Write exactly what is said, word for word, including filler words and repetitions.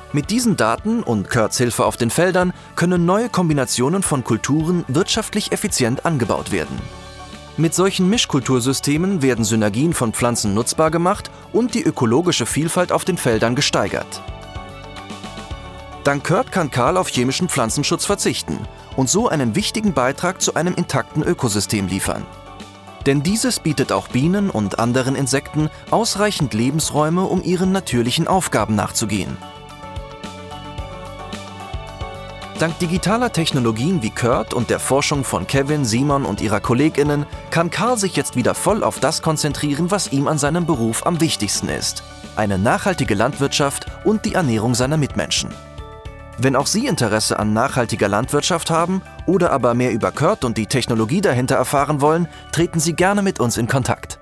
Mit diesen Daten und Kurts Hilfe auf den Feldern können neue Kombinationen von Kulturen wirtschaftlich effizient angebaut werden. Mit solchen Mischkultursystemen werden Synergien von Pflanzen nutzbar gemacht und die ökologische Vielfalt auf den Feldern gesteigert. Dank Kurt kann Karl auf chemischen Pflanzenschutz verzichten und so einen wichtigen Beitrag zu einem intakten Ökosystem liefern. Denn dieses bietet auch Bienen und anderen Insekten ausreichend Lebensräume, um ihren natürlichen Aufgaben nachzugehen. Dank digitaler Technologien wie Kurt und der Forschung von Kevin, Simon und ihrer KollegInnen kann Karl sich jetzt wieder voll auf das konzentrieren, was ihm an seinem Beruf am wichtigsten ist: eine nachhaltige Landwirtschaft und die Ernährung seiner Mitmenschen. Wenn auch Sie Interesse an nachhaltiger Landwirtschaft haben oder aber mehr über Kurt und die Technologie dahinter erfahren wollen, treten Sie gerne mit uns in Kontakt.